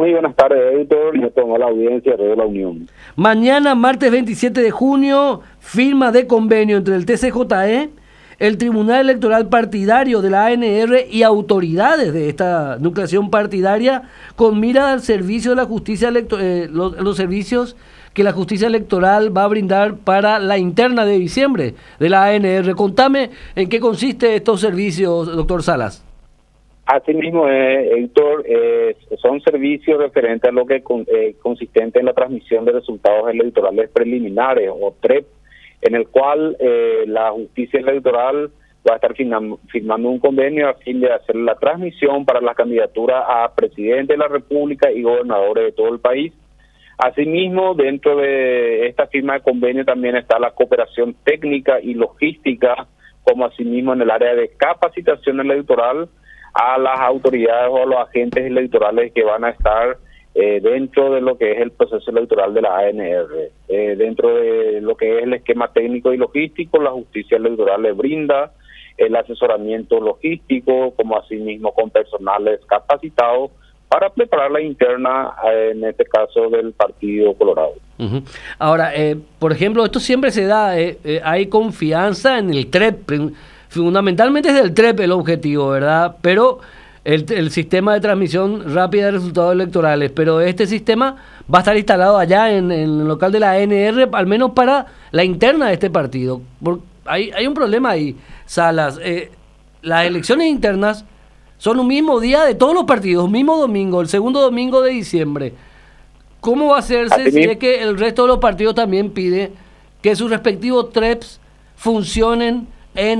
Muy buenas tardes, Héctor, y a toda la audiencia de la Unión. Mañana, martes 27 de junio, firma de convenio entre el TCJE, el Tribunal Electoral Partidario de la ANR y autoridades de esta nucleación partidaria con mira al servicio de la justicia los servicios que la justicia electoral va a brindar para la interna de diciembre de la ANR. Contame en qué consiste estos servicios, doctor Salas. Asimismo, Héctor, son servicios referentes a lo que consistente en la transmisión de resultados electorales preliminares o TREP, en el cual la justicia electoral va a estar firmando un convenio a fin de hacer la transmisión para la candidatura a presidente de la República y gobernadores de todo el país. Asimismo, dentro de esta firma de convenio también está la cooperación técnica y logística, como asimismo en el área de capacitación electoral a las autoridades o a los agentes electorales que van a estar dentro de lo que es el proceso electoral de la ANR. Dentro de lo que es el esquema técnico y logístico, la justicia electoral le brinda el asesoramiento logístico, como asimismo con personales capacitados para preparar la interna, en este caso del Partido Colorado. Uh-huh. Ahora, por ejemplo, esto siempre se da, hay confianza en el TREP, fundamentalmente es del TREP el objetivo, ¿verdad? Pero el sistema de transmisión rápida de resultados electorales, pero este sistema va a estar instalado allá en el local de la ANR, al menos para la interna de este partido. Hay un problema ahí, Salas. Las elecciones internas son un mismo día de todos los partidos, mismo domingo, el segundo domingo de diciembre. ¿Cómo va a hacerse si es que el resto de los partidos también pide que sus respectivos TREPs funcionen en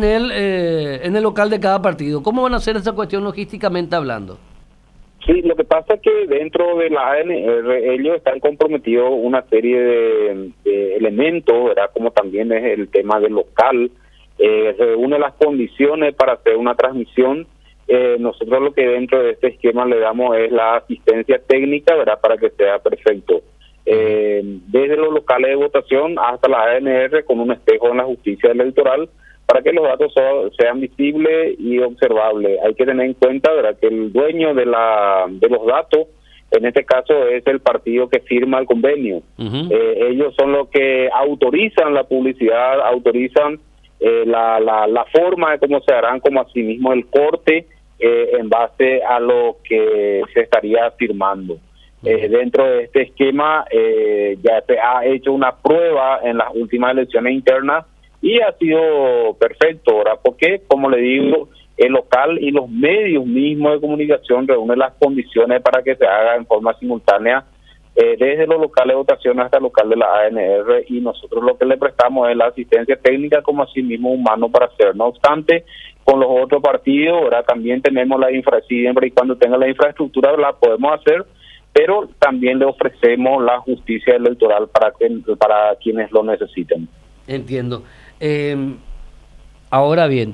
el local de cada partido? ¿Cómo van a hacer esa cuestión logísticamente hablando? Sí, lo que pasa es que dentro de la ANR ellos están comprometidos una serie de elementos, ¿verdad? Como también es el tema del local, reúne las condiciones para hacer una transmisión. Nosotros lo que dentro de este esquema le damos es la asistencia técnica, ¿verdad? Para que sea perfecto. Desde los locales de votación hasta la ANR con un espejo en la justicia electoral, para que los datos sean visibles y observables. Hay que tener en cuenta, ¿verdad?, que el dueño de los datos, en este caso, es el partido que firma el convenio. Uh-huh. Ellos son los que autorizan la publicidad, autorizan la forma de cómo se harán, como asimismo el corte en base a lo que se estaría firmando. Uh-huh. Dentro de este esquema ya se ha hecho una prueba en las últimas elecciones internas y ha sido perfecto, ¿verdad? Porque, como le digo, el local y los medios mismos de comunicación reúnen las condiciones para que se haga en forma simultánea desde los locales de votación hasta el local de la ANR, y nosotros lo que le prestamos es la asistencia técnica como asimismo humano para hacer. No obstante, con los otros partidos, ¿verdad?, también tenemos la siempre y cuando tenga la infraestructura la podemos hacer, pero también le ofrecemos la justicia electoral para quienes lo necesiten. Entiendo. Ahora bien,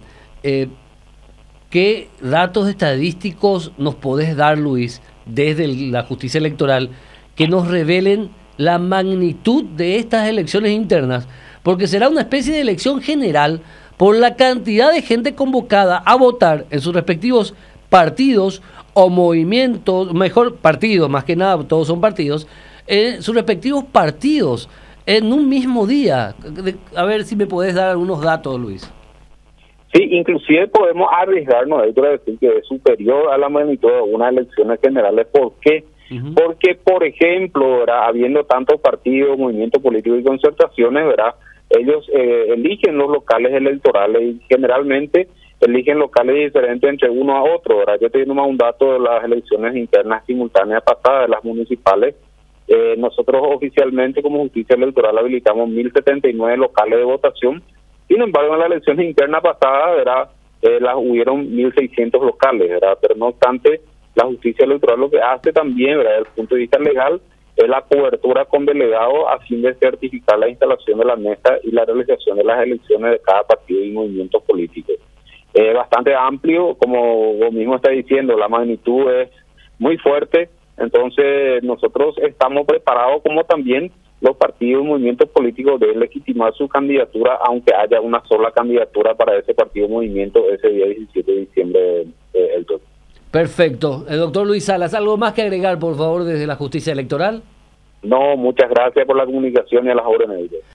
¿qué datos estadísticos nos podés dar, Luis, desde la justicia electoral que nos revelen la magnitud de estas elecciones internas? Porque será una especie de elección general por la cantidad de gente convocada a votar en sus respectivos partidos o movimientos, mejor partidos, más que nada, todos son partidos, en sus respectivos partidos, en un mismo día. A ver si me podés dar algunos datos, Luis. Sí, inclusive podemos arriesgarnos a decir que es superior a la magnitud de unas elecciones generales. ¿Por qué? Uh-huh. Porque, por ejemplo, ¿verdad?, habiendo tantos partidos, movimientos políticos y concertaciones, ¿verdad?, ellos eligen los locales electorales y generalmente eligen locales diferentes entre uno a otro, ¿verdad? Yo te doy más un dato de las elecciones internas simultáneas pasadas, de las municipales. Nosotros oficialmente como justicia electoral habilitamos 1.079 locales de votación. Sin embargo, en la elección interna pasada, ¿verdad?, hubieron 1.600 locales, ¿verdad? Pero no obstante, la justicia electoral lo que hace también, ¿verdad?, desde el punto de vista legal, es la cobertura con delegados a fin de certificar la instalación de la mesa y la realización de las elecciones de cada partido y movimiento político. Bastante amplio, como vos mismo estás diciendo, la magnitud es muy fuerte. Entonces nosotros estamos preparados, como también los partidos y movimientos políticos, de legitimar su candidatura, aunque haya una sola candidatura para ese partido o movimiento ese día 17 de diciembre. Perfecto. El doctor Luis Salas, ¿algo más que agregar, por favor, desde la justicia electoral? No, muchas gracias por la comunicación y a las órdenes.